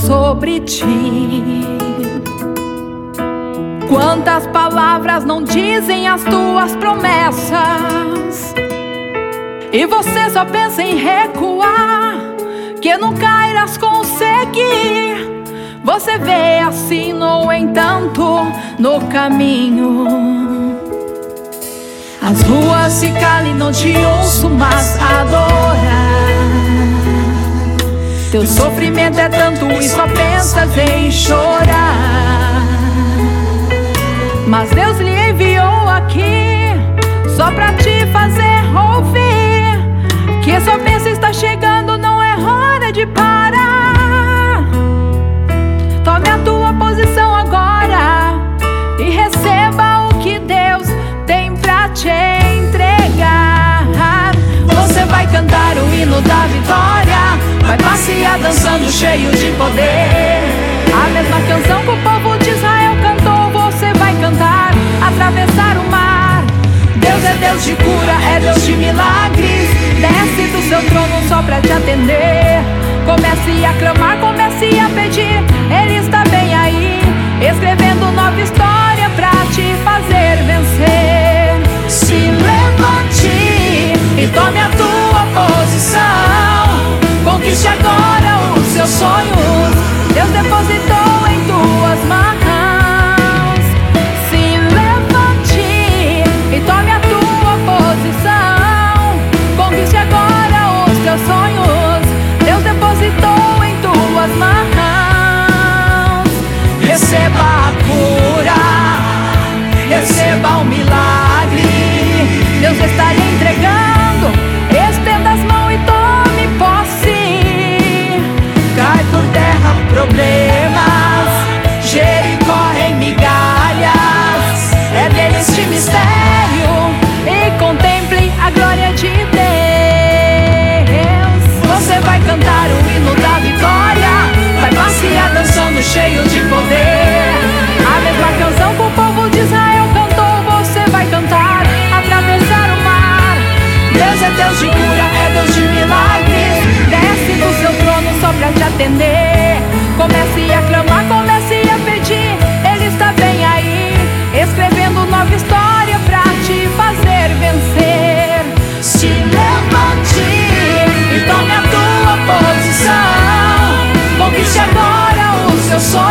sobre ti. Quantas palavras não dizem as tuas promessas, e você só pensa em recuar, que nunca irás conseguir. Você vê assim, no entanto, no caminho. As ruas se calam e não te ouço mais adorar. Teu sofrimento é tanto e só pensas em chorar. Mas Deus lhe enviou aqui só pra te fazer ouvir que sua bênção está chegando, não é hora de parar. Tome a tua posição agora e receba o que Deus tem pra te entregar. Você vai cantar o hino da vitória, vai passear dançando cheio de poder. A mesma canção que o povo de Israel cantou, você vai cantar, atravessar o mar. Deus é Deus de cura, é Deus de milagres. Desce do seu trono só pra te atender. Comece a clamar, comece a pedir. Ele está bem aí, escrevendo nova história pra te fazer vencer. Se levante e tome a tua posição. Conquiste agora os seus sonhos. Deus depositou em tuas mãos. Se levante e tome a tua posição. Conquiste agora os teus sonhos. Deus depositou em tuas mãos. Receba a cura, receba o milagre. Deus está lhe entregando. Estenda as mãos e tome posse. Cai por terra problemas, Jericó em migalhas. É dele este mistério e contemple a glória de Deus. Você vai cantar o hino da vitória, vai passear dançando cheio de poder. A mesma canção que o povo de Israel cantou, você vai cantar, atravessar o mar. Deus é Deus de cura, é Deus de milagres. Desce do seu trono só pra te atender. Comece a clamar, comece a pedir. Ele está bem aí, escrevendo nova história pra te fazer vencer. Se levante e tome a tua posição. Conquiste agora os seus sonhos.